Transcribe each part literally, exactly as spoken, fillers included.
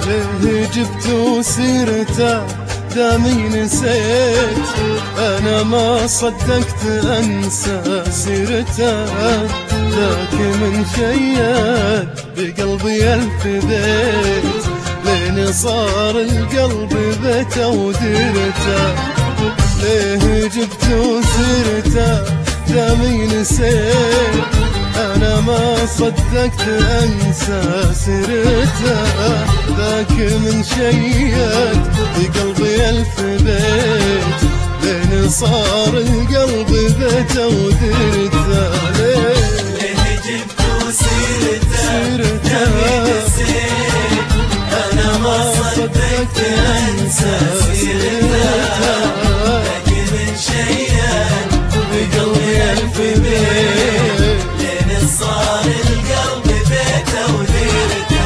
ليه جبتوا سيرته دامي نسيت، أنا ما صدقت أنسى سيرته، ذاك من شيد بقلبي ألف بيت، لين صار القلب بيته وديرته. ليه جبتوا سيرته دامي نسيت، أنا ما صدقت أنسى سيرته، ذاك من شيد بقلبي ألف بيت، لين صار القلب بيته وديرته. ليه جبتوا سيرته دامي نسيت، أنا ما صدقت أنسى سيرته، ذاك من شيد بقلبي ألف بيت، لين صار القلب بيته وديرته.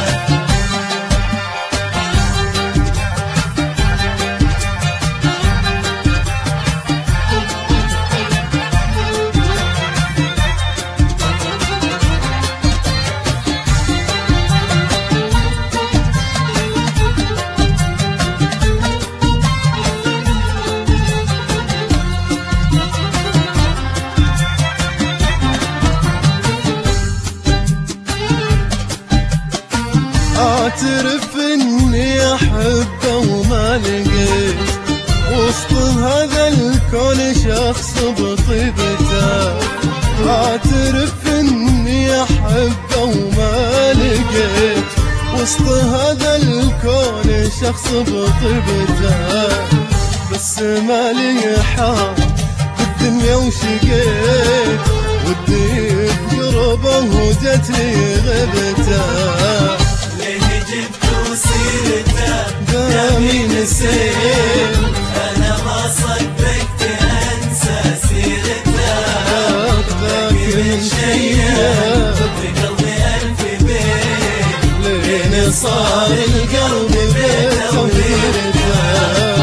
أعترف إني أحبه وما لقيت وسط هذا الكون شخص بطيبته، أعترف إني أحبه وما لقيت وسط هذا الكون شخص بطيبته، بس ما لي حال بالدنيا وشقيت، ودي بقربه وجتني غيبته. جبتوا سيرته دامي نسيت، أنا ما صدقت أنسى سيرته، ذاك من شيد بقلبي ألف بيت، لين صار القلب بيته وديرته.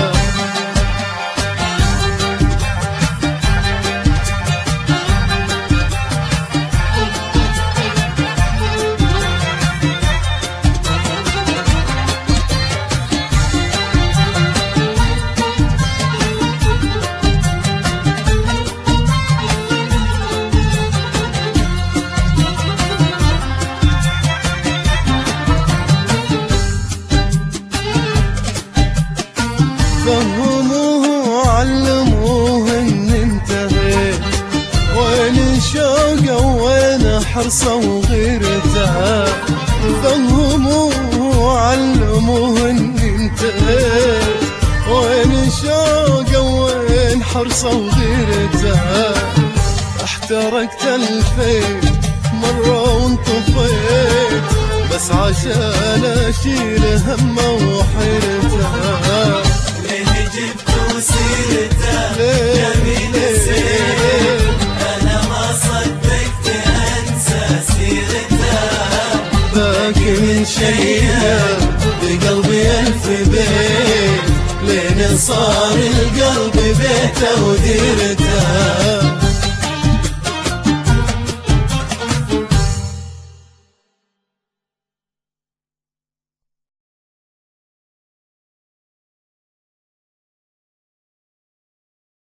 فهموه وعلموه ان انتهيت، وين شوقه وين حرصه وغيرته، فهموه وعلموه ان انتهيت، وين شوقه وين حرصه وغيرته. احترقت الفين مرة وانطفيت، بس عشان اشيل همه وحيرته. جبتوا سيرته دامي نسيت، أنا ما صدقت أنسى سيرته، ذاك من شيد بقلبي ألف بيت، لين صار القلب بيته وديرته.